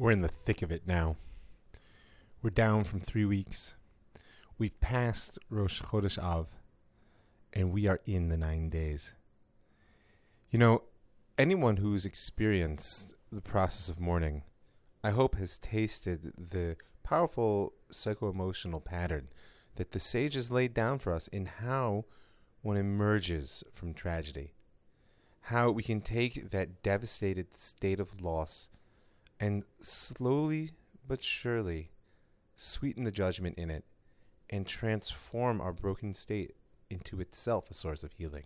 We're in the thick of it now. We're down from 3 weeks. We've passed Rosh Chodesh Av, and we are in the 9 days. You know, anyone who's experienced the process of mourning, I hope has tasted the powerful psycho-emotional pattern that the sages laid down for us in how one emerges from tragedy. How we can take that devastated state of loss and slowly but surely sweeten the judgment in it and transform our broken state into itself a source of healing.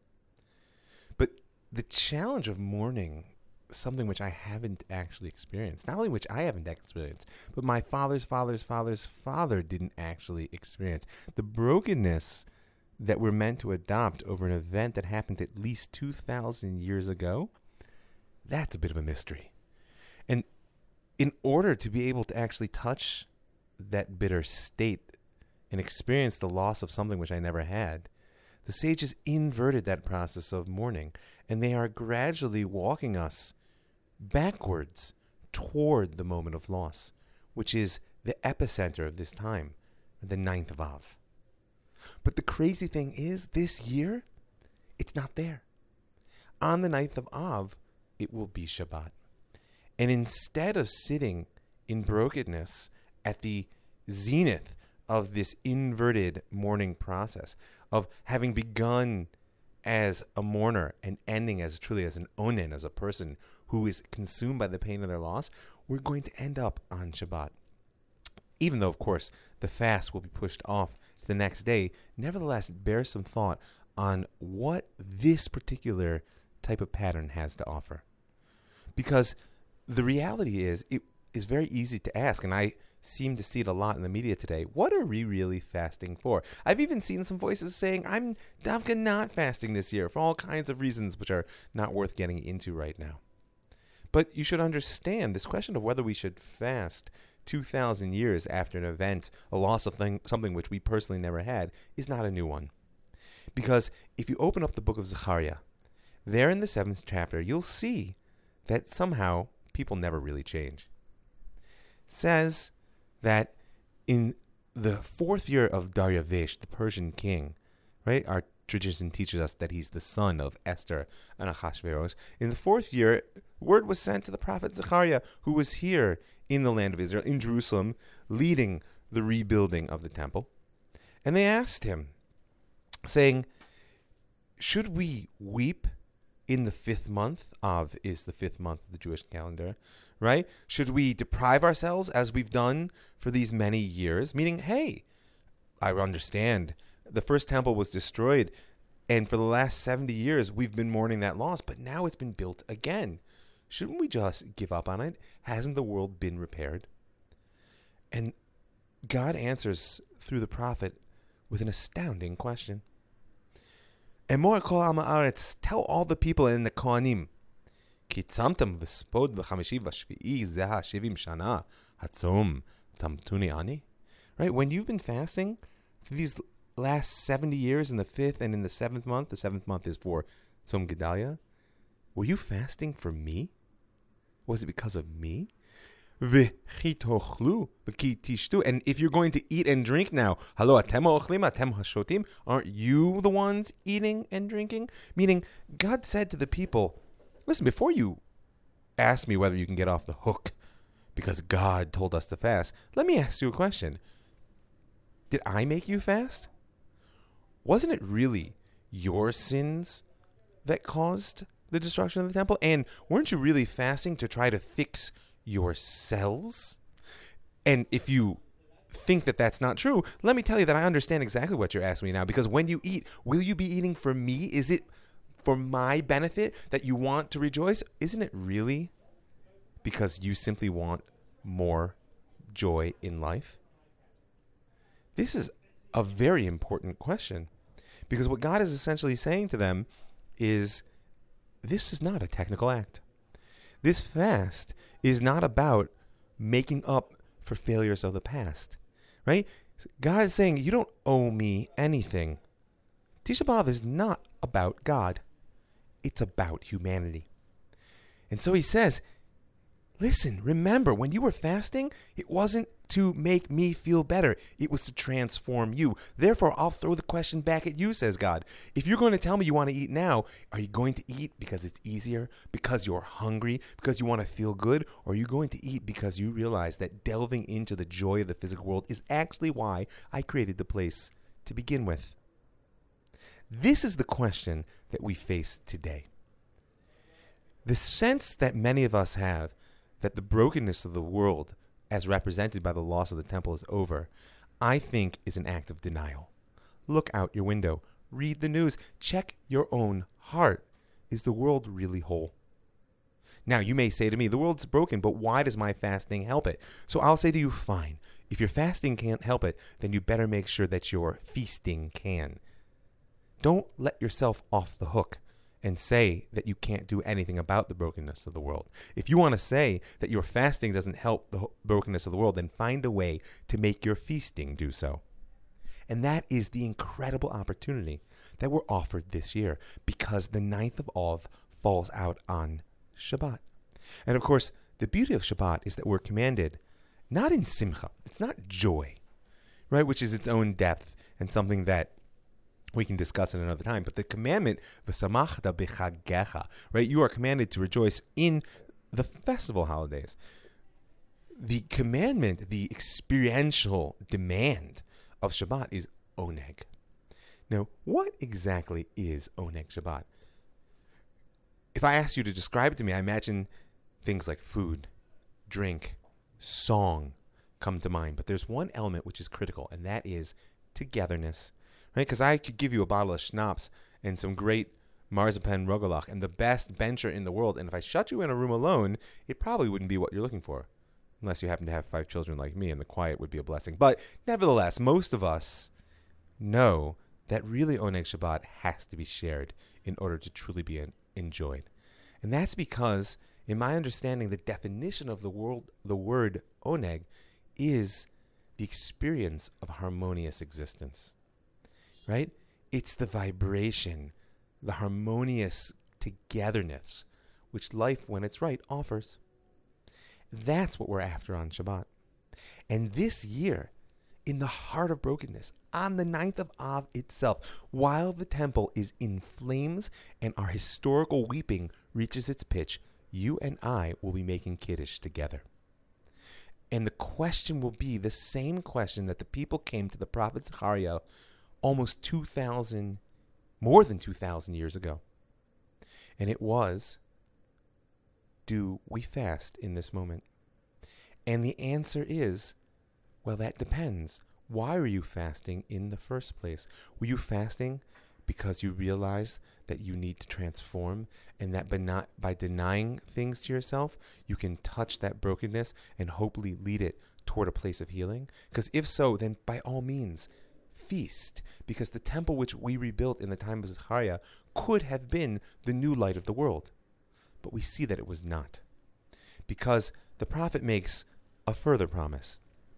But the challenge of mourning, something which I haven't actually experienced, not only which I haven't experienced, but my father's father didn't actually experience. The brokenness that we're meant to adopt over an event that happened at least 2,000 years ago, that's a bit of a mystery. And in order to be able to actually touch that bitter state and experience the loss of something which I never had, the sages inverted that process of mourning, and they are gradually walking us backwards toward the moment of loss, which is the epicenter of this time, the 9th of Av. But the crazy thing is, this year, it's not there. On the 9th of Av, it will be Shabbat. And instead of sitting in brokenness at the zenith of this inverted mourning process, of having begun as a mourner and ending as truly as an onen, as a person who is consumed by the pain of their loss, we're going to end up on Shabbat. Even though, of course, the fast will be pushed off to the next day, nevertheless, bear some thought on what this particular type of pattern has to offer. Because the reality is, it is very easy to ask, and I seem to see it a lot in the media today. What are we really fasting for? I've even seen some voices saying, I'm Davka not fasting this year for all kinds of reasons which are not worth getting into right now. But you should understand this question of whether we should fast 2,000 years after an event, a loss of something which we personally never had, is not a new one. Because if you open up the book of Zechariah, there in the 7th chapter, you'll see that somehow people never really change. It says that in the 4th year of Dariavish, the Persian king, right? Our tradition teaches us that he's the son of Esther and Achashverosh. In the 4th year, word was sent to the prophet Zechariah, who was here in the land of Israel, in Jerusalem, leading the rebuilding of the temple. And they asked him, saying, should we weep in the 5th month? Av is the 5th month of the Jewish calendar, right? Should we deprive ourselves as we've done for these many years? Meaning, hey, I understand the first temple was destroyed, and for the last 70 years, we've been mourning that loss, but now it's been built again. Shouldn't we just give up on it? Hasn't the world been repaired? And God answers through the prophet with an astounding question. Emor kol am haaretz, tell all the people in the Kohanim, ki tzamtem v'spod v'chamishi v'shvi'i zeh ha'shivim shana hatzom tzamtuni ani. Right? When you've been fasting for these last 70 years in the 5th and in the 7th month, the 7th month is for Tzom Gedalia, were you fasting for me? Was it because of me? And if you're going to eat and drink now, aren't you the ones eating and drinking? Meaning, God said to the people, listen, before you ask me whether you can get off the hook because God told us to fast, let me ask you a question. Did I make you fast? Wasn't it really your sins that caused the destruction of the temple? And weren't you really fasting to try to fix yourselves? And if you think that that's not true, let me tell you that I understand exactly what you're asking me now. Because when you eat, will you be eating for me? Is it for my benefit that you want to rejoice? Isn't it really because you simply want more joy in life? This is a very important question, because what God is essentially saying to them is, this is not a technical act. This fast is not about making up for failures of the past, right? God is saying, you don't owe me anything. Tisha B'Av is not about God. It's about humanity. And so he says, Listen, remember, when you were fasting, it wasn't to make me feel better. It was to transform you. Therefore, I'll throw the question back at you, says God. If you're going to tell me you want to eat now, are you going to eat because it's easier, because you're hungry, because you want to feel good, or are you going to eat because you realize that delving into the joy of the physical world is actually why I created the place to begin with? This is the question that we face today. The sense that many of us have that the brokenness of the world, as represented by the loss of the temple, is over, I think is an act of denial. Look out your window. Read the news. Check your own heart. Is the world really whole? Now, you may say to me, the world's broken, but why does my fasting help it? So I'll say to you, fine. If your fasting can't help it, then you better make sure that your feasting can. Don't let yourself off the hook and say that you can't do anything about the brokenness of the world. If you want to say that your fasting doesn't help the brokenness of the world, then find a way to make your feasting do so. And that is the incredible opportunity that we're offered this year, because the 9th of Av falls out on Shabbat. And of course, the beauty of Shabbat is that we're commanded not in simcha, it's not joy, right, which is its own depth and something that we can discuss at another time. But the commandment, v'samachta b'chagecha, right? You are commanded to rejoice in the festival holidays. The commandment, the experiential demand of Shabbat is oneg. Now, what exactly is oneg Shabbat? If I ask you to describe it to me, I imagine things like food, drink, song come to mind. But there's one element which is critical, and that is togetherness. Right, because I could give you a bottle of schnapps and some great marzipan rogalach and the best bencher in the world, and if I shut you in a room alone, it probably wouldn't be what you're looking for, unless you happen to have 5 children like me, and the quiet would be a blessing. But nevertheless, most of us know that really Oneg Shabbat has to be shared in order to truly be enjoyed. And that's because, in my understanding, the definition of the word Oneg is the experience of harmonious existence. Right? It's the vibration, the harmonious togetherness, which life, when it's right, offers. That's what we're after on Shabbat. And this year, in the heart of brokenness, on the 9th of Av itself, while the temple is in flames and our historical weeping reaches its pitch, you and I will be making Kiddush together. And the question will be the same question that the people came to the prophet Zechariah almost more than 2,000 years ago. And it was, do we fast in this moment? And the answer is, well, that depends. Why are you fasting in the first place? Were you fasting because you realized that you need to transform, and that by denying things to yourself, you can touch that brokenness and hopefully lead it toward a place of healing? Because if so, then by all means, feast, because the temple which we rebuilt in the time of Zechariah could have been the new light of the world. But we see that it was not, because the prophet makes a further promise.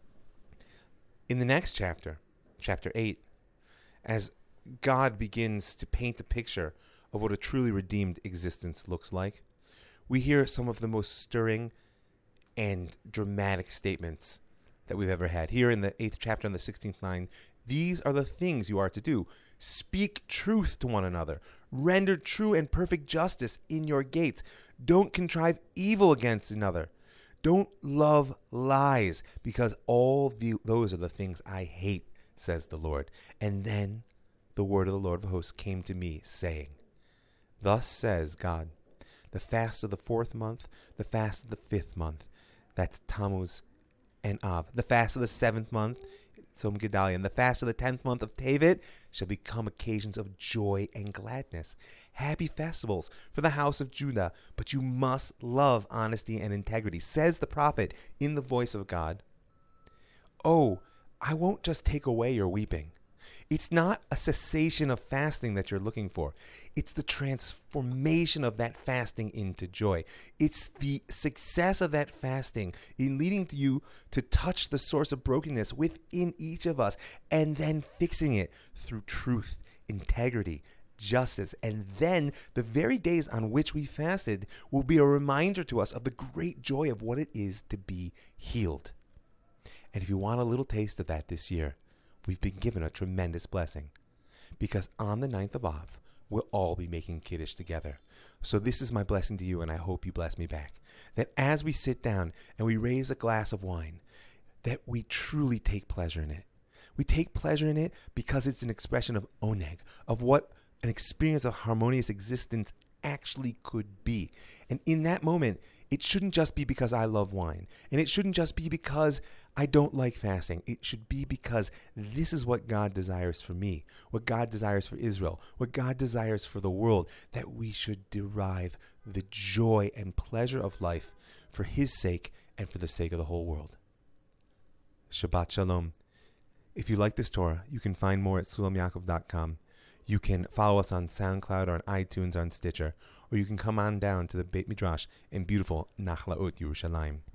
In the next chapter, chapter 8, as God begins to paint a picture of what a truly redeemed existence looks like, we hear some of the most stirring and dramatic statements that we've ever had. Here in the 8th chapter, on the 16th line, these are the things you are to do. Speak truth to one another. Render true and perfect justice in your gates. Don't contrive evil against another. Don't love lies, because those are the things I hate, says the Lord. And then the word of the Lord of hosts came to me, saying, thus says God, the fast of the 4th month, the fast of the 5th month, that's Tammuz and Av, the fast of the 7th month, Tzom Gedalia, and the fast of the 10th month of Tevet shall become occasions of joy and gladness. Happy festivals for the house of Judah, but you must love honesty and integrity, says the prophet in the voice of God. Oh, I won't just take away your weeping. It's not a cessation of fasting that you're looking for. It's the transformation of that fasting into joy. It's the success of that fasting in leading to you to touch the source of brokenness within each of us, and then fixing it through truth, integrity, justice. And then the very days on which we fasted will be a reminder to us of the great joy of what it is to be healed. And if you want a little taste of that this year, we've been given a tremendous blessing. Because on the 9th of Av, we'll all be making Kiddush together. So this is my blessing to you, and I hope you bless me back. That as we sit down and we raise a glass of wine, that we truly take pleasure in it. We take pleasure in it because it's an expression of oneg, of what an experience of harmonious existence actually could be. And in that moment, it shouldn't just be because I love wine. And it shouldn't just be because I don't like fasting. It should be because this is what God desires for me, what God desires for Israel, what God desires for the world, that we should derive the joy and pleasure of life for His sake and for the sake of the whole world. Shabbat Shalom. If you like this Torah, you can find more at sulamyaakov.com. You can follow us on SoundCloud or on iTunes or on Stitcher, or you can come on down to the Beit Midrash in beautiful Nachlaot, Yerushalayim.